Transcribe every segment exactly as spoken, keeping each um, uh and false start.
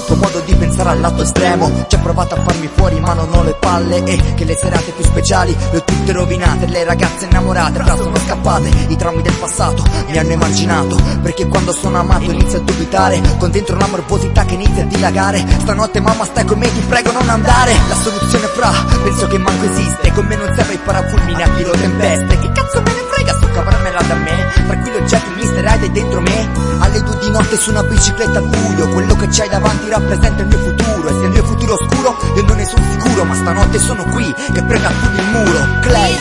tuo modo di pensare al lato estremo. Ci ho provato a farmi fuori ma non ho le palle, e che le serate più speciali le ho tutte rovinate. Le ragazze innamorate però sono scappate, i traumi del passato mi hanno emarginato, perché quando sono amato inizio a dubitare, con dentro una morbosità che inizia a dilagare. Stanotte mamma stai con me, ti prego non andare. La soluzione fra, penso che manco esiste, con me non serve il parafulmine a tiro tempeste. Che cazzo me ne frega, sto cavarmela da me, tranquillo Jack, il mister Hyde è dentro me. Alle due di notte su una bicicletta al buio, quello che c'hai davanti rappresenta il mio futuro, e se il mio futuro è oscuro io non ne sono sicuro, ma stanotte sono qui che prega più il muro. Clay.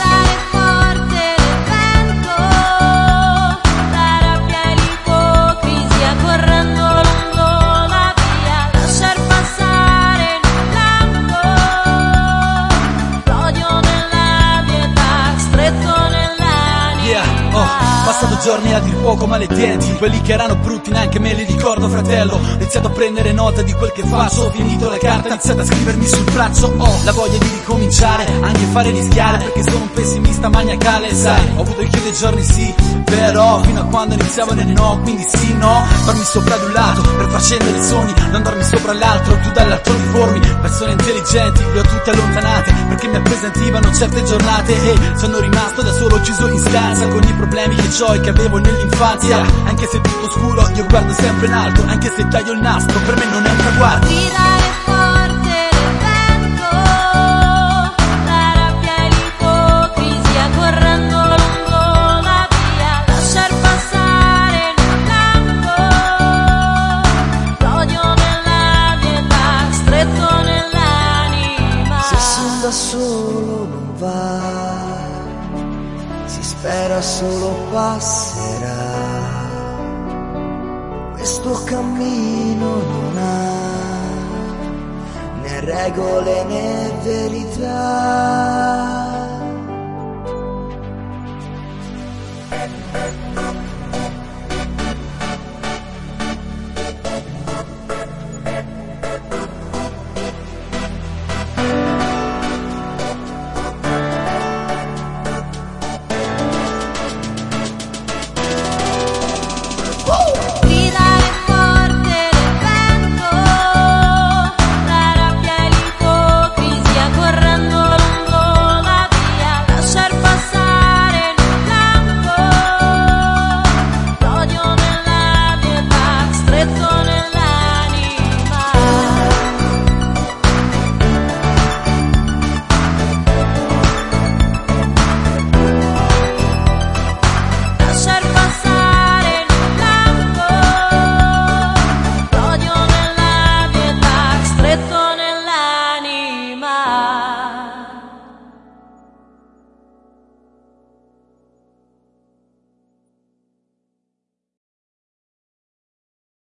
Passato giorni a dir poco maledetti, quelli che erano brutti neanche me li ricordo, fratello. Ho iniziato a prendere nota di quel che faccio, ho finito la carta, ho iniziato a scrivermi sul braccio. Ho la voglia di ricominciare, anche fare rischiare, perché sono un pessimista maniacale, sai. Ho avuto anch'io dei giorni sì, però fino a quando iniziavano il no, quindi sì, no. Farmi sopra ad un lato per far scendere i sogni, non darmi sopra l'altro, tu dall'altro mi formi. Persone intelligenti le ho tutte allontanate, perché mi appesantivano certe giornate, e sono rimasto da solo chiuso in stanza con i problemi che ho e che avevo nell'infanzia. Anche se tutto scuro io guardo sempre in alto, anche se taglio il nastro per me non è un traguardo. Tirare forte il vento, la rabbia e l'ipocrisia correndo lungo la via, lasciar passare nell'angolo l'odio nella pietà, stretto nell'anima. Se son da solo non va, si spera solo passerà. Questo cammino non ha né regole né verità.